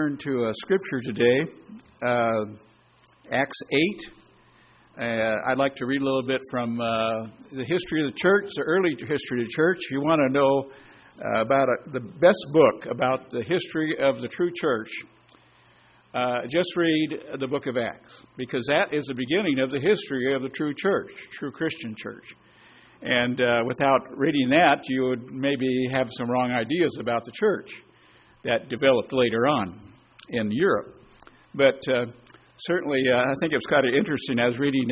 turn to a scripture today, Acts 8. I'd like to read a little bit from the history of the church, the early history of the church. If you want to know about the best book about the history of the true church, just read the book of Acts, because that is the beginning of the history of the true church, true Christian church. And without reading that, you would maybe have some wrong ideas about the church that developed later on in Europe. But certainly, I think it was kind of interesting. I was reading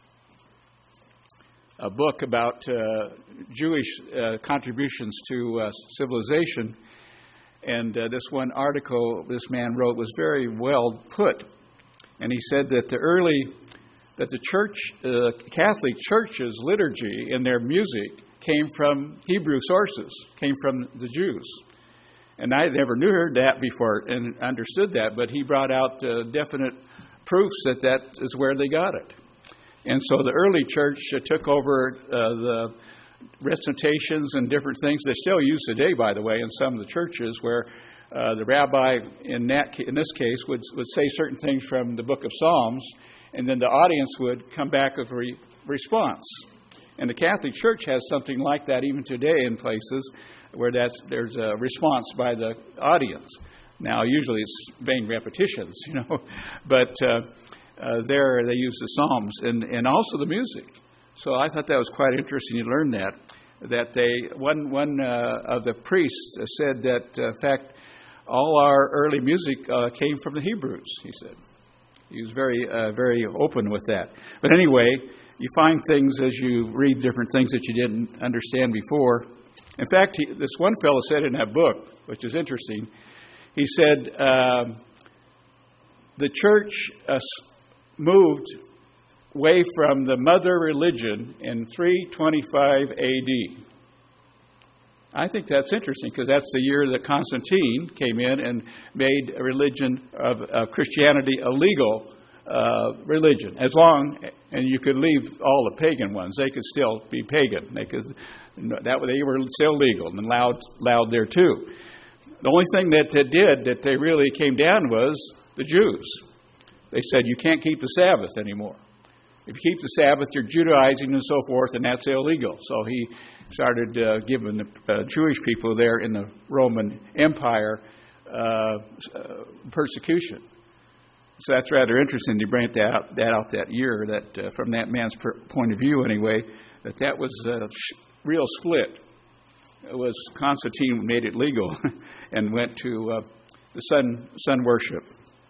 a book about Jewish contributions to civilization, and this one article this man wrote was very well put. And he said that the church, Catholic Church's liturgy in their music came from Hebrew sources, came from the Jews. And I never knew that before and understood that, but he brought out definite proofs that is where they got it. And so the early church took over the recitations and different things they still use today, by the way, in some of the churches, where the rabbi in this case would say certain things from the book of Psalms, and then the audience would come back with a response. And the Catholic Church has something like that even today in places where there's a response by the audience. Now, usually it's vain repetitions, but there they use the Psalms and also the music. So I thought that was quite interesting to learn that one of the priests said that, in fact, all our early music came from the Hebrews, he said. He was very open with that. But anyway, you find things as you read different things that you didn't understand before. In fact, this one fellow said in that book, which is interesting, he said the church moved away from the mother religion in 325 A.D. I think that's interesting, because that's the year that Constantine came in and made a religion of Christianity a legal religion. And you could leave all the pagan ones. They could still be pagan. They were still legal and allowed there too. The only thing that they really came down was the Jews. They said you can't keep the Sabbath anymore. If you keep the Sabbath, you're Judaizing and so forth, and that's illegal. So he started giving the Jewish people there in the Roman Empire persecution. So that's rather interesting to bring that out that year, that from that man's point of view anyway, that was a real split. It was Constantine made it legal and went to the sun worship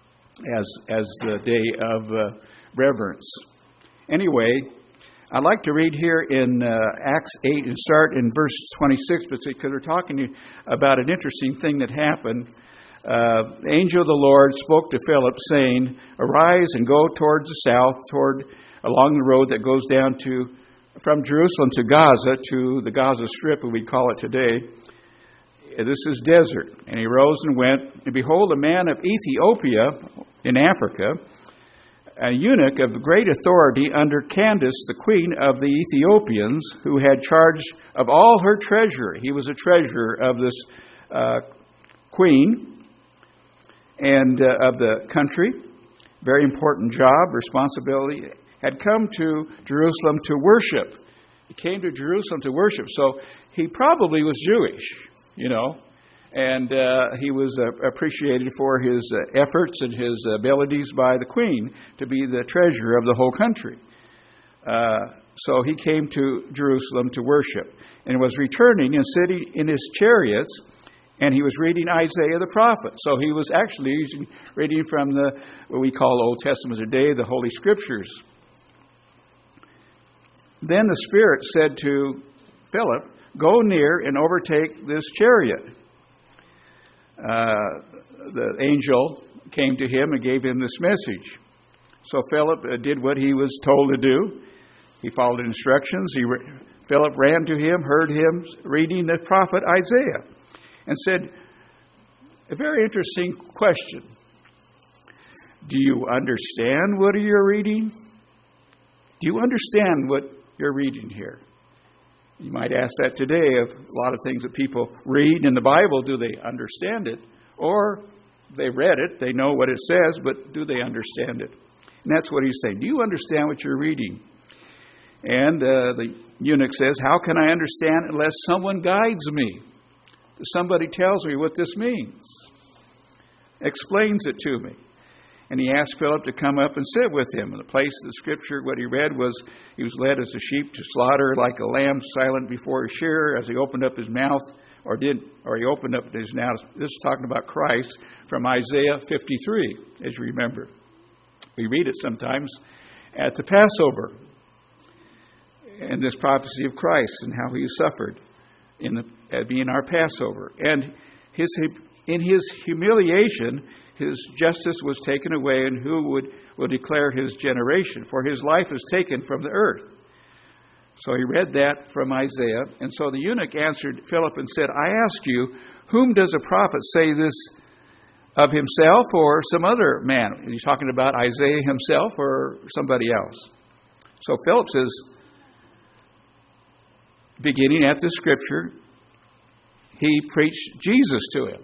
as the day of reverence. Anyway, I'd like to read here in Acts 8 and start in verse 26, because we're talking about an interesting thing that happened. The angel of the Lord spoke to Philip, saying, "Arise and go towards the south, along the road that goes down from Jerusalem to Gaza, to the Gaza Strip, as we call it today. This is desert." And he rose and went, and behold, a man of Ethiopia in Africa, a eunuch of great authority under Candace, the queen of the Ethiopians, who had charge of all her treasury. He was a treasurer of this queen and of the country. Very important job, responsibility. Had come to Jerusalem to worship. He came to Jerusalem to worship. So he probably was Jewish, and he was appreciated for his efforts and his abilities by the queen to be the treasurer of the whole country. So he came to Jerusalem to worship, and was returning and sitting in his chariots, and he was reading Isaiah the prophet. So he was actually reading from what we call Old Testament today, the Holy Scriptures. Then the Spirit said to Philip, "Go near and overtake this chariot." The angel came to him and gave him this message. So Philip did what he was told to do. He followed instructions. Philip ran to him, heard him reading the prophet Isaiah, and said, a very interesting question. Do you understand what you're reading? Do you understand what you're reading here? You might ask that today of a lot of things that people read in the Bible. Do they understand it? Or They read it, they know what it says, but do they understand it? And that's what he's saying. Do you understand what you're reading? And the eunuch says, how can I understand unless someone guides me? Somebody tells me what this means. Explains it to me. And he asked Philip to come up and sit with him. In the place of the scripture, what he read was, he was led as a sheep to slaughter, like a lamb silent before his shearer, as he opened up his mouth, or he opened up his mouth. This is talking about Christ from Isaiah 53, as you remember. We read it sometimes at the Passover, and this prophecy of Christ and how he suffered being our Passover. And in his humiliation, his justice was taken away, and who will declare his generation? For his life is taken from the earth. So he read that from Isaiah. And so the eunuch answered Philip and said, I ask you, whom does a prophet say this of himself or some other man? Is he talking about Isaiah himself or somebody else? So Philip says, beginning at the scripture, he preached Jesus to him.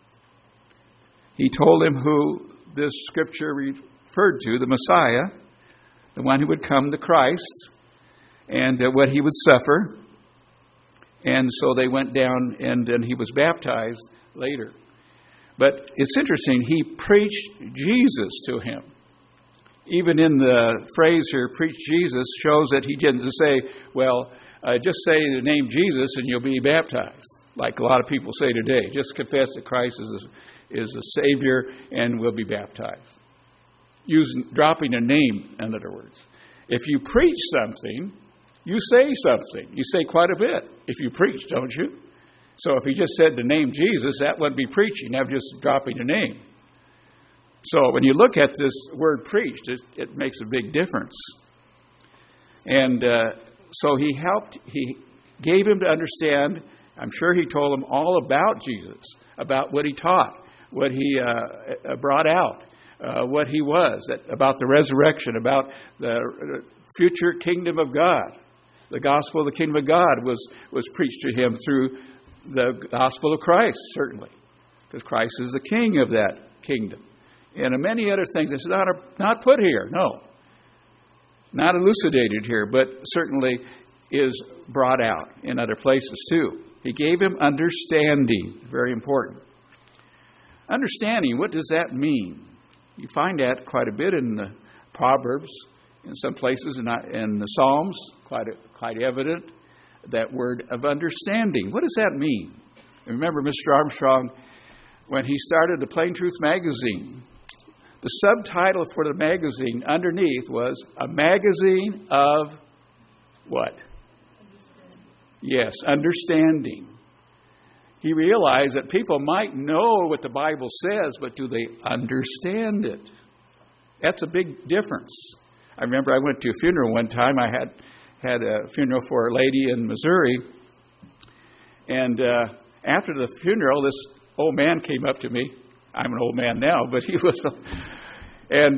He told him who this scripture referred to, the Messiah, the one who would come, the Christ, and what he would suffer. And so they went down, and then he was baptized later. But it's interesting, he preached Jesus to him. Even in the phrase here, preach Jesus, shows that he didn't say, well, just say the name Jesus and you'll be baptized, like a lot of people say today. Just confess that Christ is a Savior and will be baptized. Dropping a name, in other words. If you preach something, you say something. You say quite a bit if you preach, don't you? So if he just said the name Jesus, that wouldn't be preaching. That would just dropping a name. So when you look at this word preached, it makes a big difference. And so he gave him to understand. I'm sure he told him all about Jesus, about what he taught, what he brought out, what he was, about the resurrection, about the future kingdom of God. The gospel of the kingdom of God was preached to him through the gospel of Christ, certainly, because Christ is the king of that kingdom. And many other things that's not put here, no. Not elucidated here, but certainly is brought out in other places too. He gave him understanding, very important. Understanding, what does that mean? You find that quite a bit in the Proverbs, in some places, in the Psalms, quite evident, that word of understanding. What does that mean? And remember Mr. Armstrong, when he started the Plain Truth magazine, the subtitle for the magazine underneath was a magazine of what? Yes, understanding. He realized that people might know what the Bible says, but do they understand it? That's a big difference. I remember I went to a funeral one time. I had a funeral for a lady in Missouri. And after the funeral, this old man came up to me. I'm an old man now, but he was... And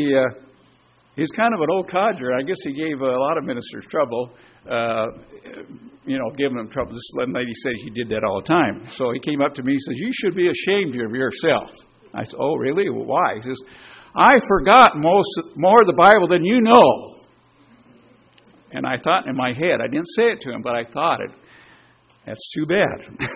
he's kind of an old codger. I guess he gave a lot of ministers trouble, giving them trouble. This lady said he did that all the time. So he came up to me and says, you should be ashamed of yourself. I said, oh, really? Well, why? He says, I forgot more of the Bible than you know. And I thought in my head, I didn't say it to him, but I thought it. That's too bad.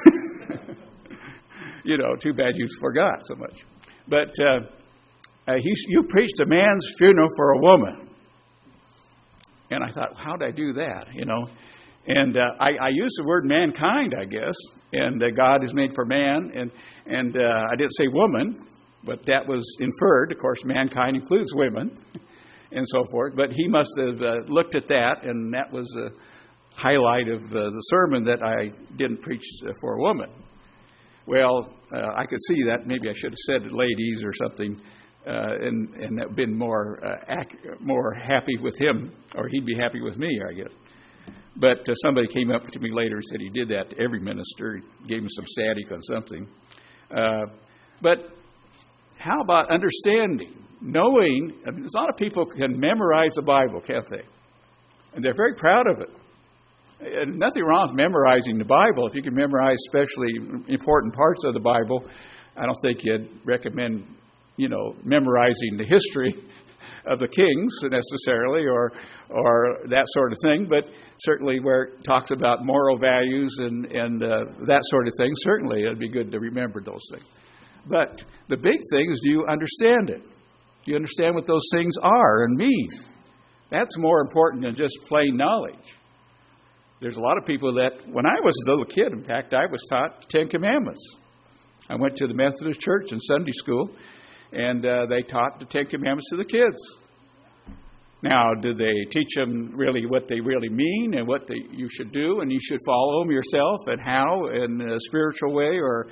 Too bad you forgot so much. But you preached a man's funeral for a woman. And I thought, how'd I do that? And I used the word mankind, I guess. And God is made for man. And I didn't say woman, but that was inferred. Of course, mankind includes women and so forth. But he must have looked at that, and that was a highlight of the sermon that I didn't preach for a woman. Well, I could see that. Maybe I should have said ladies or something, and that been more happy with him, or he'd be happy with me, I guess. But somebody came up to me later and said he did that to every minister. He gave him some static on something. But how about understanding, knowing? A lot of people can memorize the Bible, can't they? And they're very proud of it. And nothing wrong with memorizing the Bible. If you can memorize especially important parts of the Bible, I don't think you'd recommend, memorizing the history of the kings necessarily, or that sort of thing. But certainly where it talks about moral values and that sort of thing, certainly it'd be good to remember those things. But the big thing is, do you understand it? Do you understand what those things are and mean? That's more important than just plain knowledge. There's a lot of people that, when I was a little kid, in fact, I was taught the Ten Commandments. I went to the Methodist church in Sunday school, and they taught the Ten Commandments to the kids. Now, do they teach them really what they really mean and what you should do, and you should follow them yourself, and how, in a spiritual way or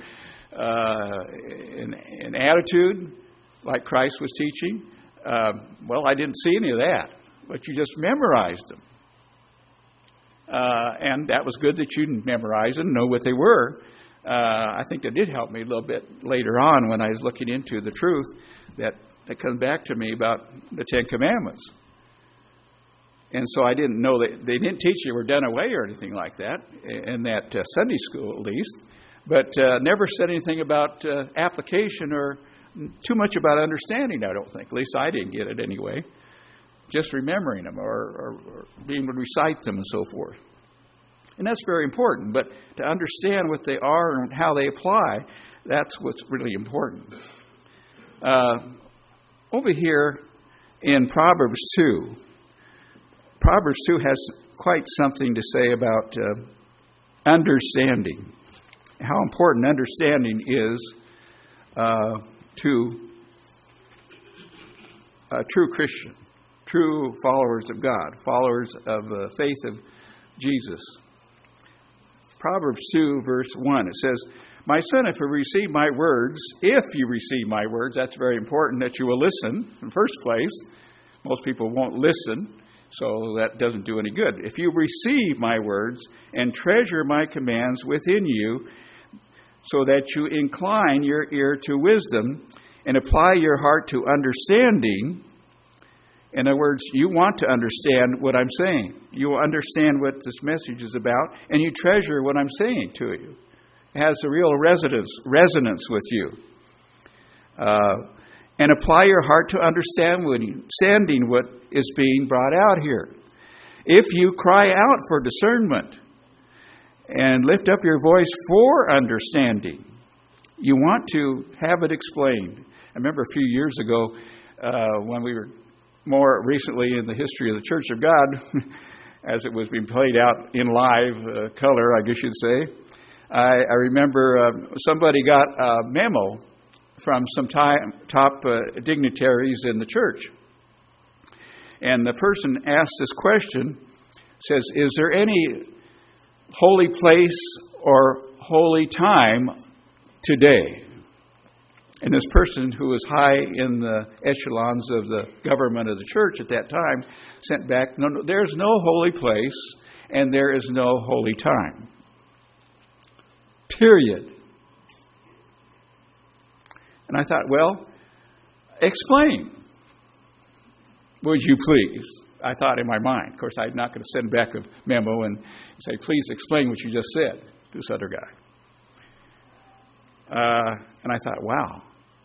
in attitude, like Christ was teaching? Well, I didn't see any of that, but you just memorized them. And that was good that you memorized them, know what they were. I think that did help me a little bit later on when I was looking into the truth that comes back to me about the Ten Commandments. And so I didn't know that they didn't teach you were done away or anything like that in that Sunday school, at least. But never said anything about application or too much about understanding, I don't think. At least I didn't get it anyway. Just remembering them or being able to recite them and so forth. And that's very important. But to understand what they are and how they apply, that's what's really important. Over here in Proverbs 2, Proverbs 2 has quite something to say about understanding. How important understanding is to a true Christian, true followers of God, followers of the faith of Jesus. Proverbs 2, verse 1, it says, "My son, if you receive my words, that's very important that you will listen in the first place. Most people won't listen, so that doesn't do any good. If you receive my words and treasure my commands within you, so that you incline your ear to wisdom and apply your heart to understanding." In other words, you want to understand what I'm saying. You will understand what this message is about, and you treasure what I'm saying to you. It has a real resonance with you. And apply your heart to understanding what is being brought out here. If you cry out for discernment and lift up your voice for understanding, you want to have it explained. I remember a few years ago when we were more recently in the history of the Church of God, as it was being played out in live color, I guess you'd say. I remember somebody got a memo from some top dignitaries in the church. And the person asked this question, says, "Is there any holy place or holy time today?" And this person, who was high in the echelons of the government of the church at that time, sent back, "No, there's no holy place and there is no holy time. Period." And I thought, well, explain, would you please? I thought in my mind. Of course, I'm not going to send back a memo and say, "Please explain what you just said," to this other guy. And I thought, wow.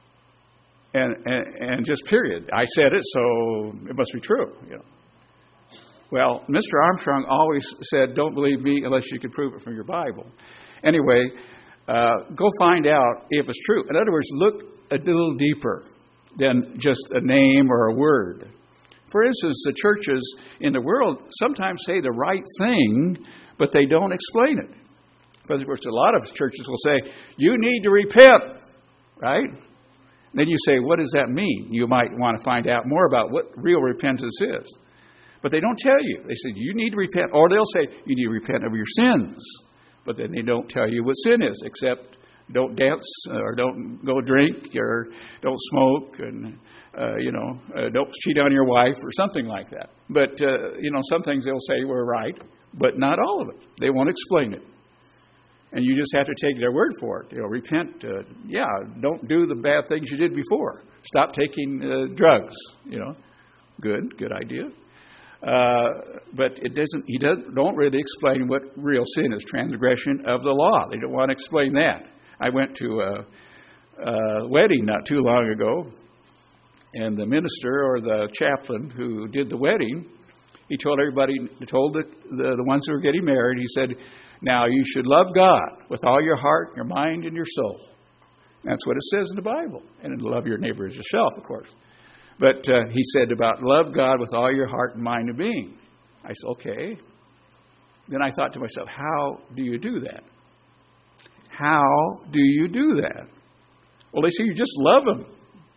And just period. I said it, so it must be true. Well, Mr. Armstrong always said, "Don't believe me unless you can prove it from your Bible." Anyway, go find out if it's true. In other words, look a little deeper than just a name or a word. For instance, the churches in the world sometimes say the right thing, but they don't explain it. For a lot of churches will say, "You need to repent," right? Then you say, what does that mean? You might want to find out more about what real repentance is. But they don't tell you. They say, you need to repent. Or they'll say, you need to repent of your sins. But then they don't tell you what sin is, except don't dance or don't go drink or don't smoke and, don't cheat on your wife or something like that. But, some things they'll say were right, but not all of it. They won't explain it. And you just have to take their word for it. Repent. Don't do the bad things you did before. Stop taking drugs. Good idea. But it doesn't. He don't really explain what real sin is. Transgression of the law. They don't want to explain that. I went to wedding not too long ago, and the minister or the chaplain who did the wedding, he told everybody, told the ones who were getting married, he said, now you should love God with all your heart, your mind, and your soul. That's what it says in the Bible. And love your neighbor as yourself, of course. But he said about love God with all your heart and mind and being. I said, okay. Then I thought to myself, how do you do that? How do you do that? Well, they say you just love Him.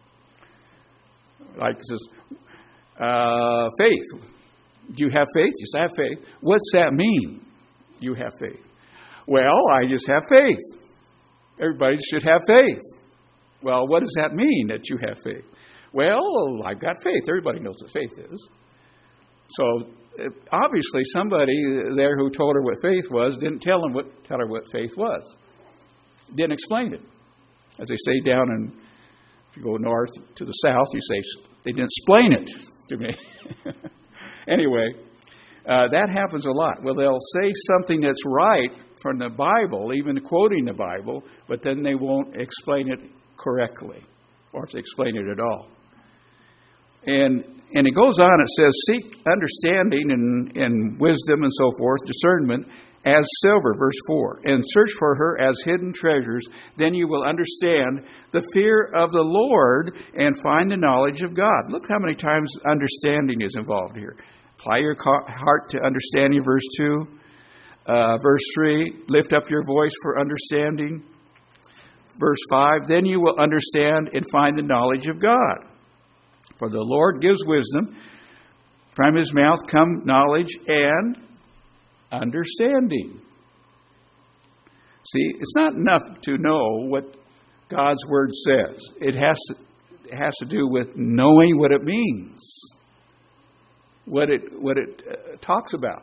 Like it says, faith. Do you have faith? Yes, I have faith. What's that mean? You have faith. Well, I just have faith. Everybody should have faith. Well, what does that mean that you have faith? Well, I've got faith. Everybody knows what faith is. So obviously somebody there who told her what faith was didn't tell her what faith was. Didn't explain it. As they say down in, if you go north to the south, you say, they didn't explain it to me. Anyway, that happens a lot. Well, they'll say something that's right from the Bible, even quoting the Bible, but then they won't explain it correctly, or if they explain it at all. And it goes on, it says, seek understanding and wisdom and so forth, discernment, as silver, verse 4, and search for her as hidden treasures. Then you will understand the fear of the Lord and find the knowledge of God. Look how many times understanding is involved here. Apply your heart to understanding, verse 2. Verse 3, lift up your voice for understanding. Verse 5, then you will understand and find the knowledge of God. For the Lord gives wisdom. From His mouth come knowledge and understanding. See, it's not enough to know what God's Word says. It has to do with knowing what it means, what it talks about,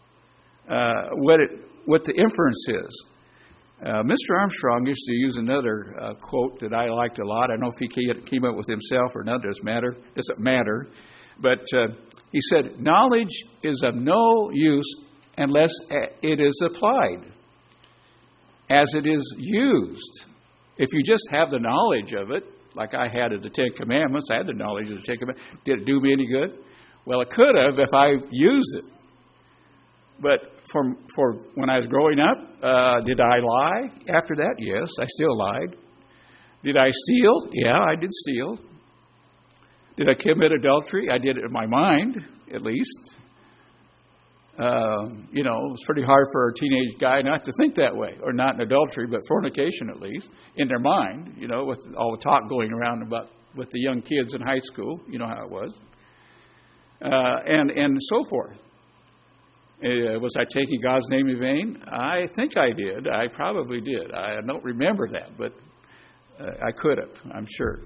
what the inference is. Mr. Armstrong used to use another quote that I liked a lot. I don't know if he came up with himself or not. Doesn't matter. But he said, knowledge is of no use unless it is applied. As it is used. If you just have the knowledge of it, like I had of the Ten Commandments, I had the knowledge of the Ten Commandments. Did it do me any good? Well, it could have if I used it. But for when I was growing up, did I lie after that? Yes, I still lied. Did I steal? Yeah, I did steal. Did I commit adultery? I did it in my mind, at least. It's pretty hard for a teenage guy not to think that way, or not in adultery, but fornication at least, in their mind, with all the talk going around about with the young kids in high school, you know how it was, and so forth. Was I taking God's name in vain? I think I did. I probably did. I don't remember that, but I could have, I'm sure.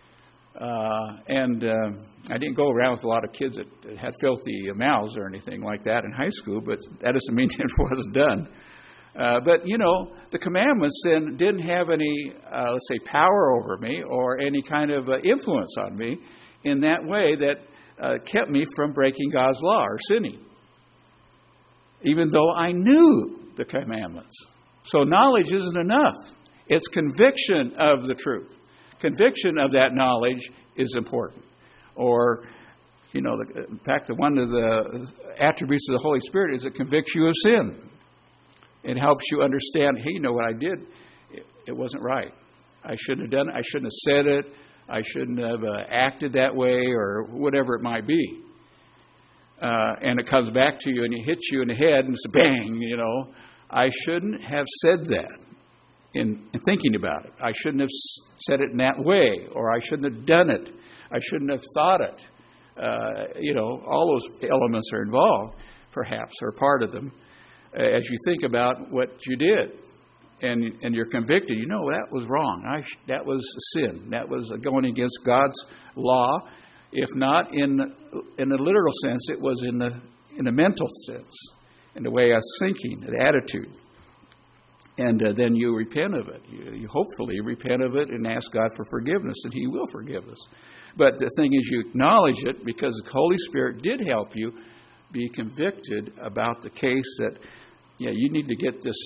I didn't go around with a lot of kids that had filthy mouths or anything like that in high school, but that doesn't mean it wasn't done. But the commandments then didn't have any, let's say, power over me or any kind of influence on me in that way that kept me from breaking God's law or sinning, even though I knew the commandments. So knowledge isn't enough. It's conviction of the truth. Conviction of that knowledge is important. Or, in fact, one of the attributes of the Holy Spirit is it convicts you of sin. It helps you understand, hey, what I did, it wasn't right. I shouldn't have done it. I shouldn't have said it. I shouldn't have acted that way, or whatever it might be. And it comes back to you and it hits you in the head and it's bang, I shouldn't have said that in thinking about it. I shouldn't have said it in that way, or I shouldn't have done it. I shouldn't have thought it. All those elements are involved, perhaps, or part of them, as you think about what you did. And you're convicted, that was wrong. That was a sin. That was going against God's law. If not in a literal sense, it was in a mental sense, in the way I was thinking, the attitude. And then you repent of it. You hopefully repent of it and ask God for forgiveness, and He will forgive us. But the thing is, you acknowledge it because the Holy Spirit did help you be convicted about the case that, you need to get this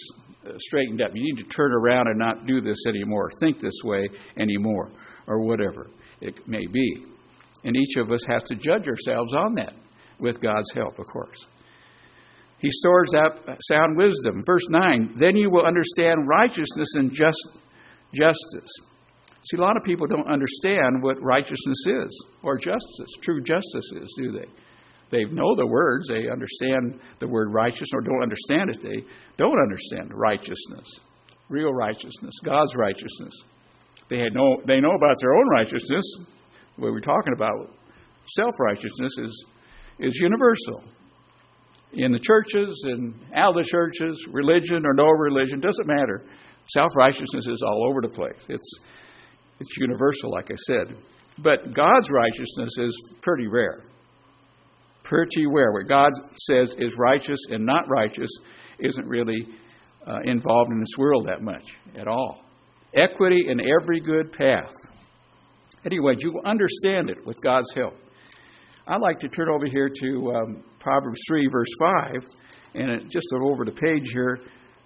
straightened up. You need to turn around and not do this anymore, think this way anymore, or whatever it may be. And each of us has to judge ourselves on that with God's help, of course. He stores up sound wisdom. Verse 9, then you will understand righteousness and justice. See, a lot of people don't understand what righteousness is or justice, true justice is, do they? They know the words. They understand the word righteous or don't understand it. They don't understand righteousness, real righteousness, God's righteousness. They know about their own righteousness. What we're talking about, self-righteousness, is universal. In the churches and out of the churches, religion or no religion, doesn't matter. Self-righteousness is all over the place. It's universal, like I said. But God's righteousness is pretty rare. Pretty rare. What God says is righteous and not righteous isn't really involved in this world that much at all. Equity in every good path. Anyway, you will understand it with God's help. I'd like to turn over here to Proverbs 3, verse 5, and just over the page here.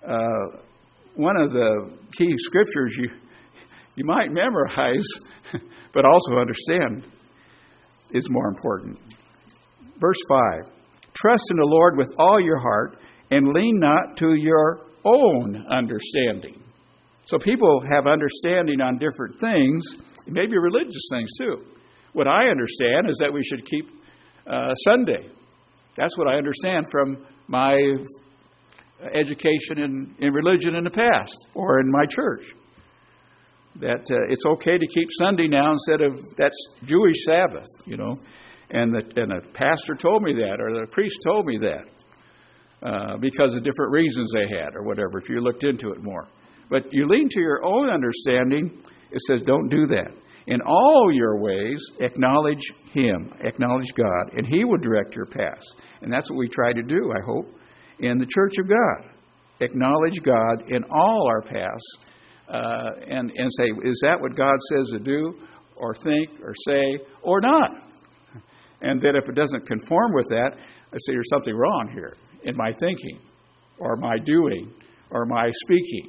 One of the key scriptures you might memorize, but also understand is more important. Verse 5, trust in the Lord with all your heart and lean not to your own understanding. So people have understanding on different things, maybe religious things too. What I understand is that we should keep Sunday. That's what I understand from my education in religion in the past or in my church. That it's okay to keep Sunday now instead of that's Jewish Sabbath, you know. And the pastor told me that, or the priest told me that because of different reasons they had or whatever, if you looked into it more. But you lean to your own understanding, it says don't do that. In all your ways, acknowledge Him, acknowledge God, and He will direct your paths. And that's what we try to do, I hope, in the Church of God. Acknowledge God in all our paths and say, is that what God says to do or think or say or not? And then if it doesn't conform with that, I say there's something wrong here in my thinking or my doing or my speaking.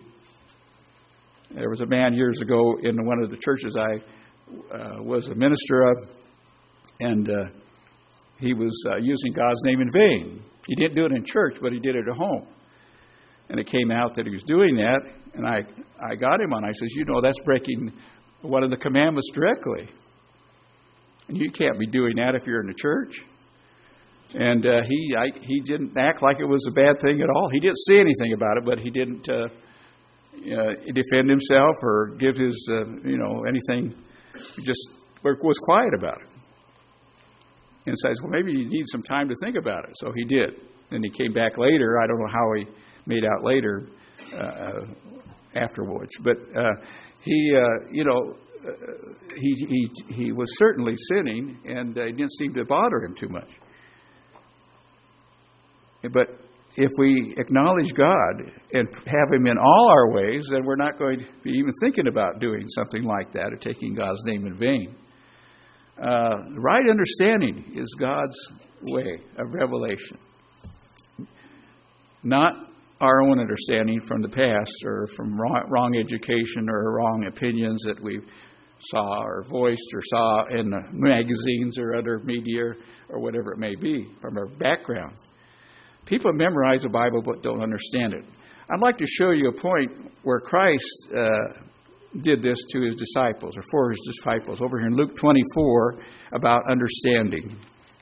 There was a man years ago in one of the churches I was a minister of, and he was using God's name in vain. He didn't do it in church, but he did it at home. And it came out that he was doing that, and I got him on. I says, you know, that's breaking one of the commandments directly. And you can't be doing that if you're in the church. And he didn't act like it was a bad thing at all. He didn't say anything about it, but he didn't defend himself or give his, anything. He just was quiet about it. And says, well, maybe you need some time to think about it. So he did. Then he came back later. I don't know how he made out later afterwards. But he was certainly sinning, and it didn't seem to bother him too much. But if we acknowledge God and have Him in all our ways, then we're not going to be even thinking about doing something like that or taking God's name in vain. Right understanding is God's way of revelation. Not our own understanding from the past or from wrong education or wrong opinions that we saw or voiced or saw in the magazines or other media or whatever it may be from our background. People memorize the Bible but don't understand it. I'd like to show you a point where Christ did this to His disciples, or for His disciples, over here in Luke 24, about understanding.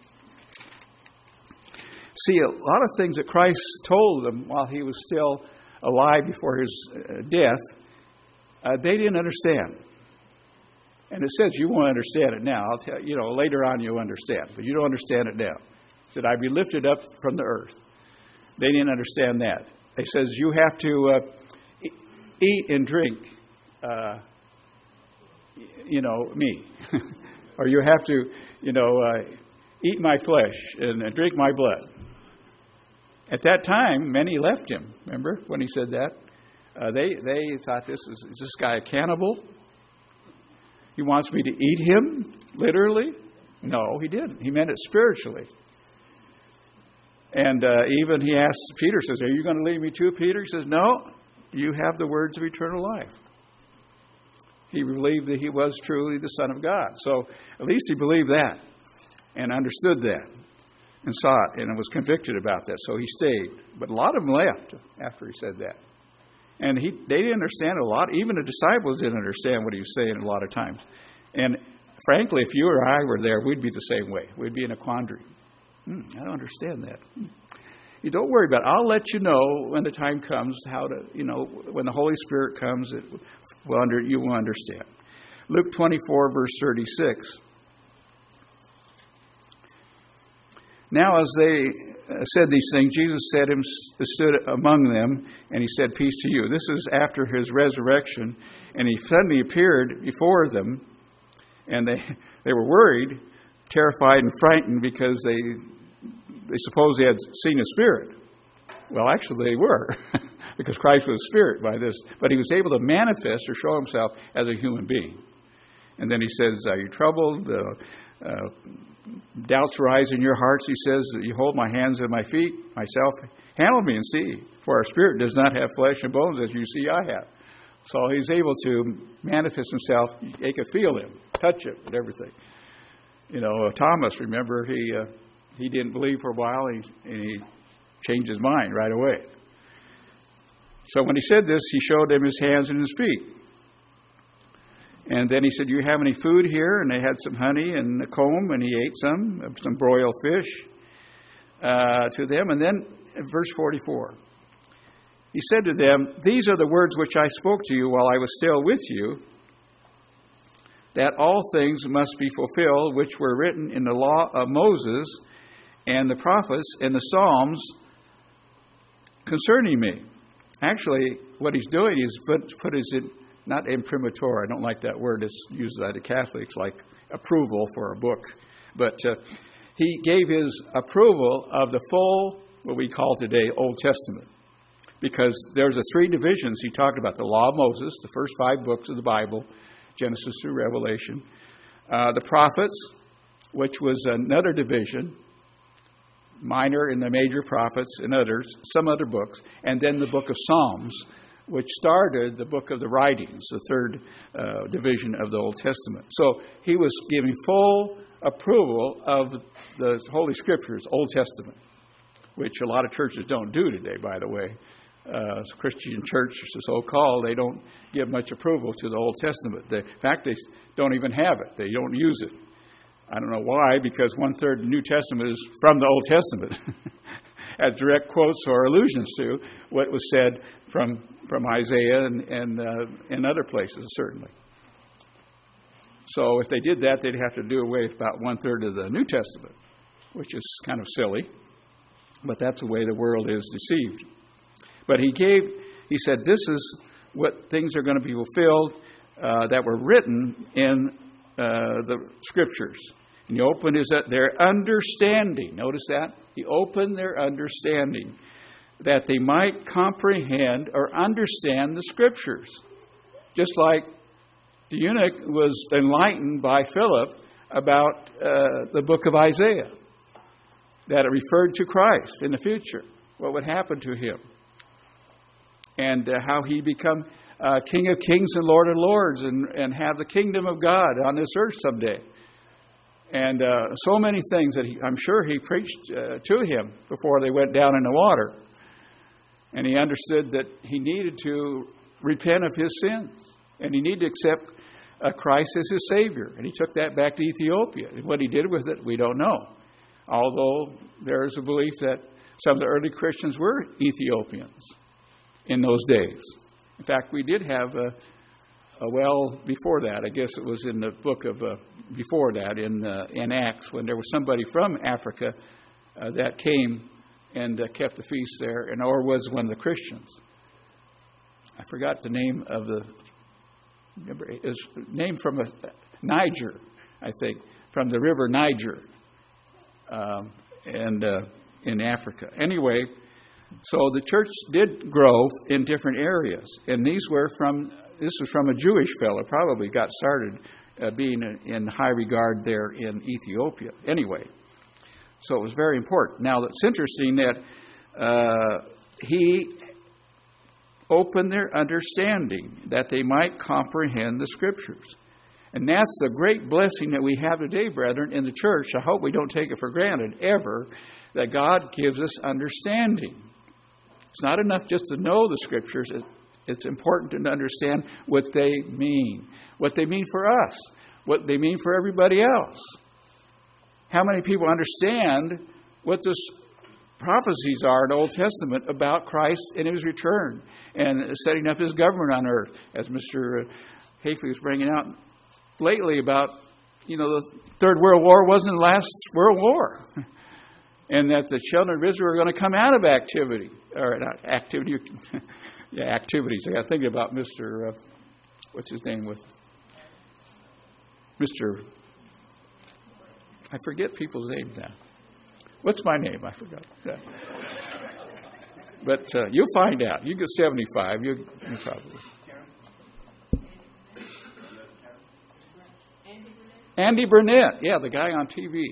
See, a lot of things that Christ told them while He was still alive before His death, they didn't understand. And it says you won't understand it now. I'll tell you, later on you'll understand, but you don't understand it now. It said, I be lifted up from the earth. They didn't understand that. It says you have to eat and drink, me. Or you have to, eat my flesh and drink my blood. At that time, many left Him. Remember when He said that? They thought, is this guy a cannibal? He wants me to eat him, literally? No, He didn't. He meant it spiritually. And even He asked Peter, says, are you going to leave me too, Peter? He says, no, you have the words of eternal life. He believed that he was truly the Son of God. So at least he believed that and understood that and saw it and was convicted about that. So he stayed. But a lot of them left after he said that. And they didn't understand it a lot. Even the disciples didn't understand what he was saying a lot of times. And frankly, if you or I were there, we'd be the same way. We'd be in a quandary. I don't understand that. You don't worry about it. I'll let you know when the time comes how to, when the Holy Spirit comes, you will understand. Luke 24, verse 36. Now, as they said these things, Jesus stood among them, and he said, "Peace to you." This is after his resurrection, and he suddenly appeared before them, and they were worried, terrified, and frightened because they supposed they had seen a spirit. Well, actually they were, because Christ was a spirit by this. But he was able to manifest or show himself as a human being. And then he says, "Are you troubled? Doubts rise in your hearts." He says, "You hold my hands and my feet, myself. Handle me and see. For our spirit does not have flesh and bones as you see I have." So he's able to manifest himself. They could feel him, touch him, and everything. Thomas, remember, he didn't believe for a while, and he changed his mind right away. So when he said this, he showed them his hands and his feet. And then he said, "Do you have any food here?" And they had some honey and a comb, and he ate some broiled fish to them. And then in verse 44, he said to them, "These are the words which I spoke to you while I was still with you, that all things must be fulfilled which were written in the law of Moses and the prophets and the Psalms concerning me." Actually, what he's doing is put his, not imprimatur, I don't like that word, it's used by the Catholics, like approval for a book. But he gave his approval of the full, what we call today, Old Testament. Because there's the three divisions he talked about: the law of Moses, the first 5 books of the Bible, Genesis through Revelation, the prophets, which was another division, minor in the major prophets and some other books, and then the book of Psalms, which started the book of the writings, the third division of the Old Testament. So he was giving full approval of the Holy Scriptures, Old Testament, which a lot of churches don't do today, by the way. Christian churches, so-called, they don't give much approval to the Old Testament. In fact, they don't even have it. They don't use it. I don't know why, because 1/3 of the New Testament is from the Old Testament, as direct quotes or allusions to what was said from Isaiah and other places, certainly. So if they did that, they'd have to do away with about 1/3 of the New Testament, which is kind of silly, but that's the way the world is deceived. But he said, this is what things are going to be fulfilled that were written in the Scriptures. And he opened their understanding. Notice that? He opened their understanding that they might comprehend or understand the Scriptures. Just like the eunuch was enlightened by Philip about the book of Isaiah, that it referred to Christ in the future, what would happen to him, and how he'd become King of Kings and Lord of Lords and have the kingdom of God on this earth someday. And so many things that I'm sure he preached to him before they went down in the water. And he understood that he needed to repent of his sins. And he needed to accept Christ as his Savior. And he took that back to Ethiopia. And what he did with it, we don't know. Although there is a belief that some of the early Christians were Ethiopians in those days. In fact, we did have before that, I guess it was in the book of, before that, in Acts, when there was somebody from Africa that came and kept the feast there, or was one of the Christians. I forgot the name of it was named from Niger, I think, from the river Niger, in Africa. Anyway, so the church did grow in different areas, and this was from a Jewish fellow, probably got started being in high regard there in Ethiopia. Anyway, so it was very important. Now, it's interesting that he open their understanding, that they might comprehend the Scriptures. And that's the great blessing that we have today, brethren, in the church. I hope we don't take it for granted ever, that God gives us understanding. It's not enough just to know the Scriptures. It's important to understand what they mean for us, what they mean for everybody else. How many people understand what the prophecies are in the Old Testament about Christ and His return and setting up His government on earth, as Mr. Hafey was bringing out lately about, the Third World War wasn't the last World War, and that the children of Israel are going to come out of activity, or not activity, activities. I got to think about Mr. What's his name with Mr. I forget people's names now. What's my name? I forgot. Yeah. But you'll find out. You get 75. You probably. Andy Burnett. Yeah, the guy on TV.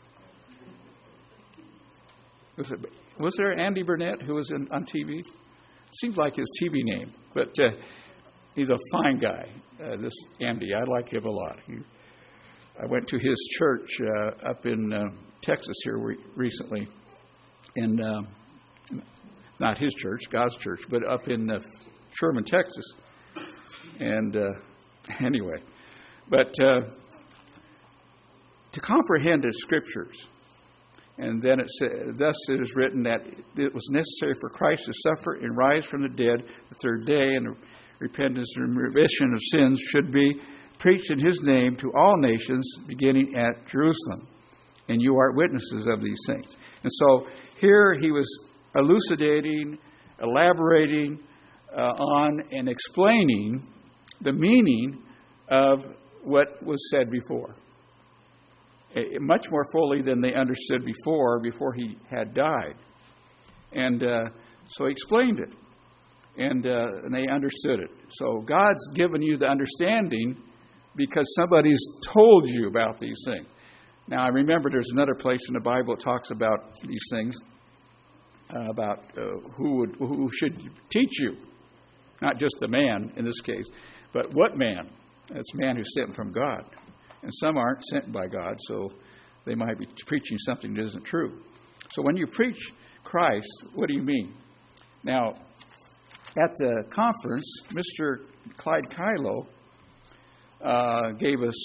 Was there Andy Burnett who was on TV? Seems like his TV name. But he's a fine guy, this Andy. I like him a lot. I went to his church up in Texas here recently, and not his church, God's church, but up in Sherman, Texas. And anyway, but to comprehend the Scriptures, and then it said, thus it is written that it was necessary for Christ to suffer and rise from the dead the third day, and the repentance and remission of sins should be preached in His name to all nations, beginning at Jerusalem. And you are witnesses of these things. And so here he was elucidating, elaborating on and explaining the meaning of what was said before. Much more fully than they understood before he had died. And so he explained it. And they understood it. So God's given you the understanding because somebody's told you about these things. Now, I remember there's another place in the Bible that talks about these things, about who should teach you. Not just a man in this case, but what man? That's a man who's sent from God. And some aren't sent by God, so they might be preaching something that isn't true. So when you preach Christ, what do you mean? Now, at the conference, Mr. Clyde Kylo gave us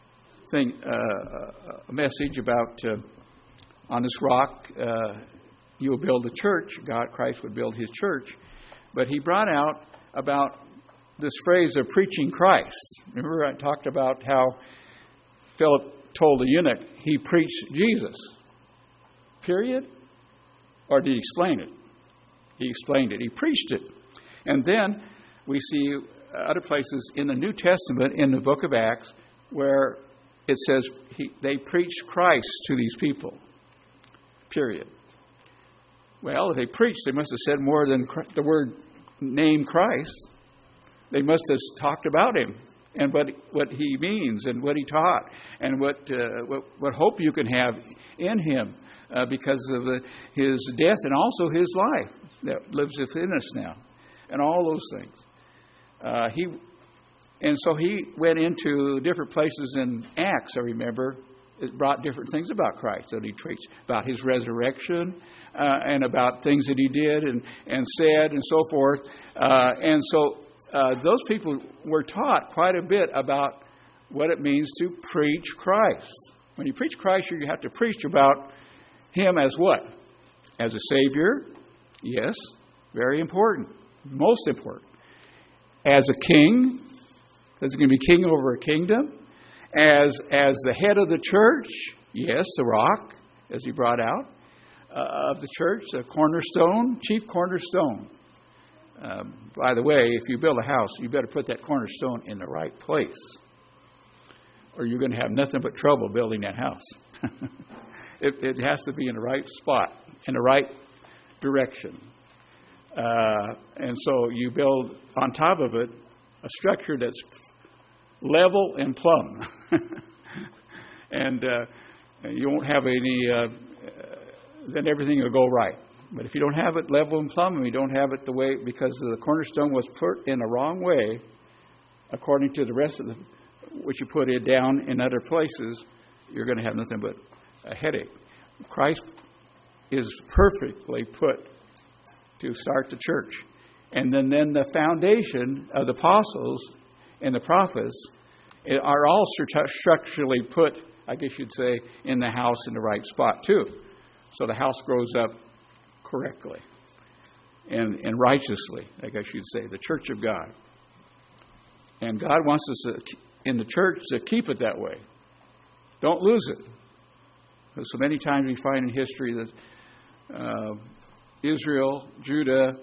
a message about on this rock you will build a church. Christ would build His church. But he brought out about this phrase of preaching Christ. Remember I talked about how Philip told the eunuch he preached Jesus. Period? Or did he explain it? He explained it. He preached it. And then we see other places in the New Testament, in the book of Acts, where it says they preached Christ to these people. Period. Well, if they preached, they must have said more than the word name Christ. They must have talked about Him and what He means and what He taught and what hope you can have in Him because of His death and also His life that lives within us now and all those things. And so he went into different places in Acts, I remember. It brought different things about Christ. So he preached about His resurrection and about things that He did and said and so forth. And so those people were taught quite a bit about what it means to preach Christ. When you preach Christ, you have to preach about Him as what? As a Savior? Yes, very important. Most important. As a king, as He's going to be king over a kingdom. As the head of the church, yes, the rock, as he brought out, of the church, the cornerstone, chief cornerstone. By the way, if you build a house, you better put that cornerstone in the right place, or you're going to have nothing but trouble building that house. It has to be in the right spot, in the right direction. And so you build on top of it a structure that's level and plumb. And you won't have any, then everything will go right. But if you don't have it level and plumb, and you don't have it the way, because the cornerstone was put in the wrong way, according to the rest of which you put it down in other places, you're going to have nothing but a headache. Christ is perfectly put to start the church. And then the foundation of the apostles and the prophets are all structurally put, I guess you'd say, in the house in the right spot too. So the house grows up correctly and righteously, I guess you'd say, the church of God. And God wants us in the church to keep it that way. Don't lose it. Because so many times we find in history that Israel, Judah,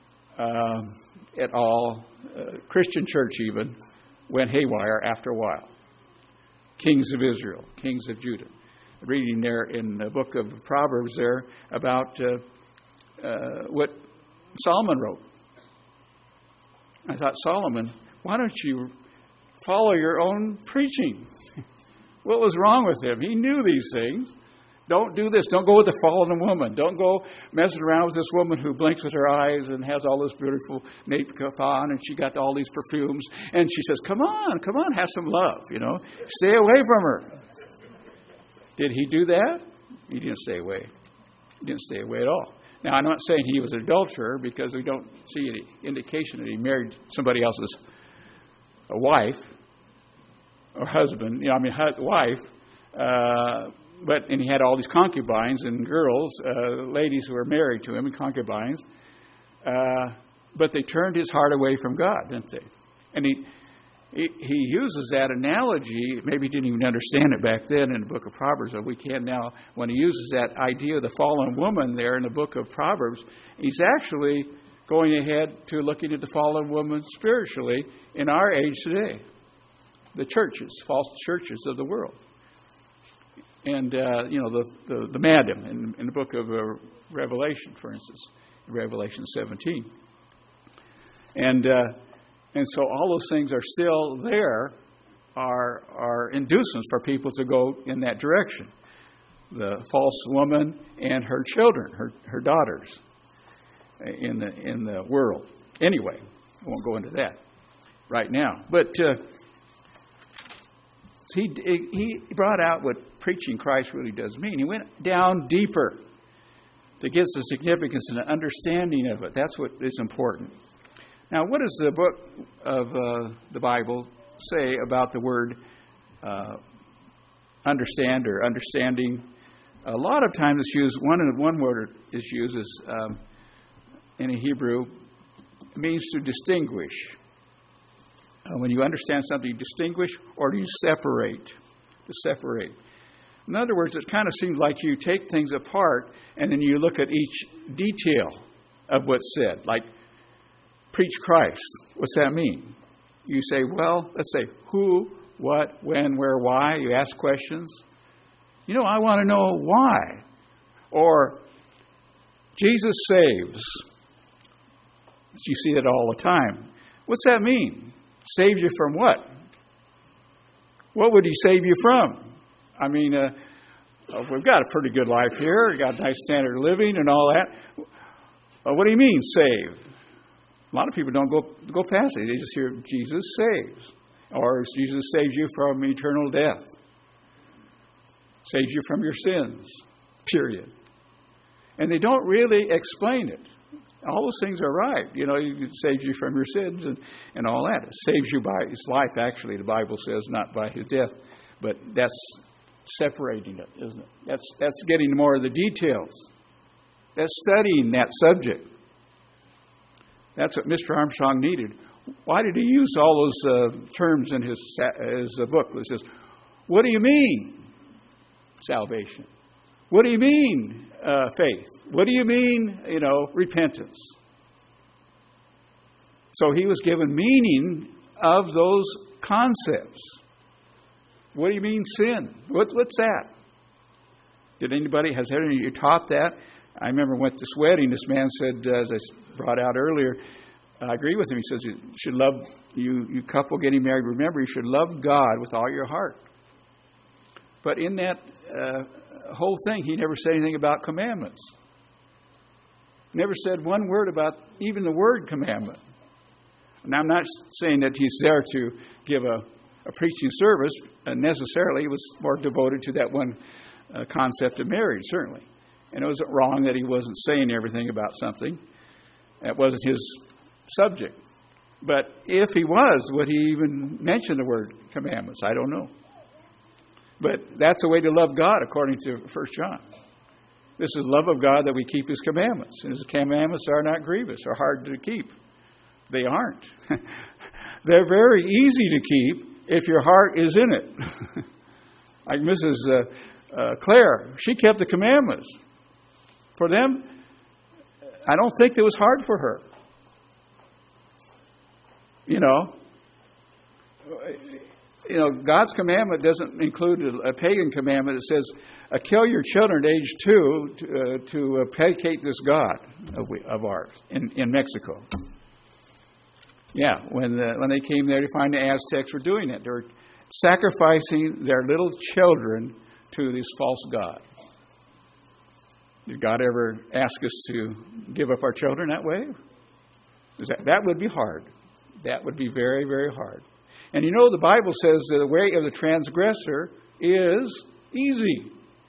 et al., Christian church even, went haywire after a while. Kings of Israel, kings of Judah. Reading there in the book of Proverbs there about what Solomon wrote. I thought, Solomon, why don't you follow your own preaching? What was wrong with him? He knew these things. Don't do this. Don't go with the fallen woman. Don't go messing around with this woman who blinks with her eyes and has all this beautiful makeup on, and she got all these perfumes. And she says, come on, have some love, Stay away from her. Did he do that? He didn't stay away. He didn't stay away at all. Now, I'm not saying he was an adulterer, because we don't see any indication that he married somebody else's wife or husband. Wife. And he had all these concubines and girls, ladies who were married to him, and concubines. But they turned his heart away from God, didn't they? And he uses that analogy. Maybe he didn't even understand it back then in the book of Proverbs, but we can now. When he uses that idea of the fallen woman there in the book of Proverbs, he's actually going ahead to looking at the fallen woman spiritually in our age today. The churches, false churches of the world. And, the madam in the book of Revelation, for instance, Revelation 17. And so all those things are still there, are inducements for people to go in that direction. The false woman and her children, her daughters in the world. Anyway, I won't go into that right now. But he brought out what preaching Christ really does mean. He went down deeper to give us the significance and the understanding of it. That's what is important. Now, what does the book of the Bible say about the word understand or understanding? A lot of times it's used, one word is used as, in Hebrew, it means to distinguish. When you understand something, you distinguish or you separate. To separate. In other words, it kind of seems like you take things apart and then you look at each detail of what's said. Like, preach Christ. What's that mean? You say, well, let's say who, what, when, where, why. You ask questions. I want to know why. Or, Jesus saves. You see that all the time. What's that mean? Save you from what? What would he save you from? We've got a pretty good life here. We've got a nice standard of living and all that. What do you mean, save? A lot of people don't go past it. They just hear Jesus saves. Or Jesus saves you from eternal death. Saves you from your sins. Period. And they don't really explain it. All those things are right. It saves you from your sins and all that. It saves you by his life, actually, the Bible says, not by his death. But that's separating it, isn't it? That's getting more of the details. That's studying that subject. That's what Mr. Armstrong needed. Why did he use all those terms in his book? It says, what do you mean, salvation? What do you mean, faith? What do you mean, repentance? So he was given meaning of those concepts. What do you mean, sin? What's that? Has anybody you taught that? I remember went to this wedding. This man said, as I brought out earlier, I agree with him. He says, you should love, you couple getting married, remember, you should love God with all your heart. But in that whole thing, he never said anything about commandments. Never said one word about even the word commandment. And I'm not saying that he's there to give a preaching service necessarily. He was more devoted to that one concept of marriage, certainly. And it wasn't wrong that he wasn't saying everything about something. That wasn't his subject. But if he was, would he even mention the word commandments? I don't know. But that's the way to love God, according to 1 John. This is love of God, that we keep His commandments. And His commandments are not grievous or hard to keep. They aren't. They're very easy to keep if your heart is in it. Like Mrs. Claire, she kept the commandments. For them, I don't think it was hard for her. You know, God's commandment doesn't include a pagan commandment that says, kill your children at age 2 to placate this God of ours in Mexico. Yeah, when they came there to find the Aztecs were doing it. They were sacrificing their little children to this false god. Did God ever ask us to give up our children that way? That would be hard. That would be very, very hard. And the Bible says that the way of the transgressor is easy.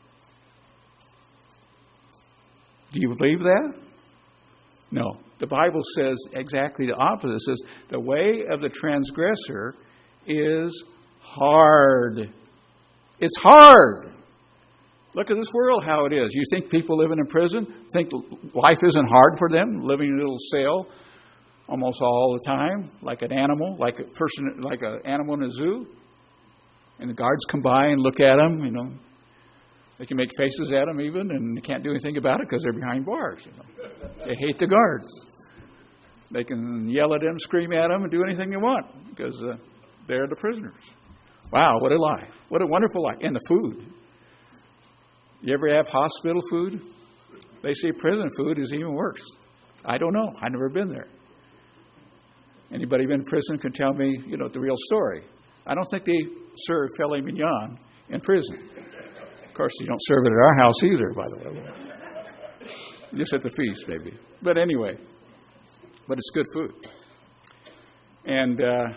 Do you believe that? No. The Bible says exactly the opposite. It says the way of the transgressor is hard. It's hard. Look at this world, how it is. You think people living in prison think life isn't hard for them, living in a little cell almost all the time, like an animal, like an animal in a zoo? And the guards come by and look at them, They can make faces at them even, and they can't do anything about it because they're behind bars. They hate the guards. They can yell at them, scream at them, and do anything they want because they're the prisoners. Wow, what a life. What a wonderful life. And the food. You ever have hospital food? They say prison food is even worse. I don't know. I've never been there. Anybody been in prison can tell me, the real story. I don't think they serve filet mignon in prison. Of course, you don't serve it at our house either, by the way. Just at the feast, maybe. But anyway, it's good food. And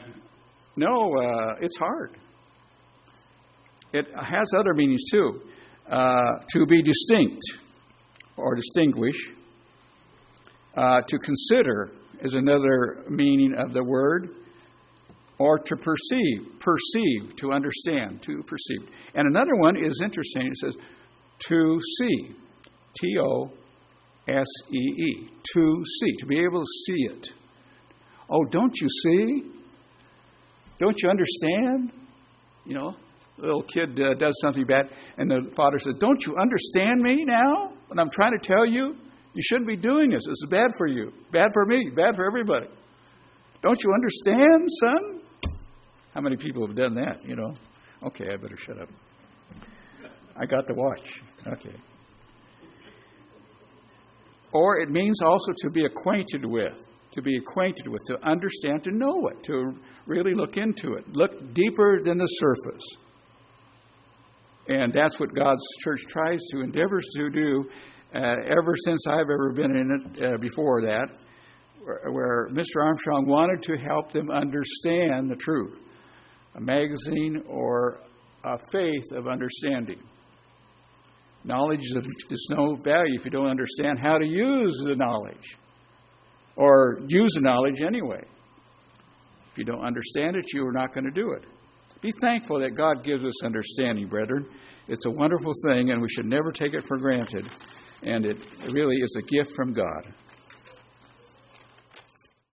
it's hard. It has other meanings too. To be distinct or distinguish. To consider is another meaning of the word. Or to perceive, to understand, to perceive. And another one is interesting. It says, to see. T-O-S-E-E. To see. To be able to see it. Oh, don't you see? Don't you understand? The little kid does something bad, and the father says, don't you understand me now? When I'm trying to tell you, you shouldn't be doing this. This is bad for you. Bad for me. Bad for everybody. Don't you understand, son? How many people have done that, Okay, I better shut up. I got the watch. Okay. Or it means also to be acquainted with. To be acquainted with. To understand, to know it. To really look into it. Look deeper than the surface. And that's what God's church endeavors to do ever since I've ever been in it before that. Where Mr. Armstrong wanted to help them understand the truth. A magazine or a faith of understanding. Knowledge is no value if you don't understand how to use the knowledge. Or use the knowledge anyway. If you don't understand it, you are not going to do it. Be thankful that God gives us understanding, brethren. It's a wonderful thing, and we should never take it for granted. And it really is a gift from God.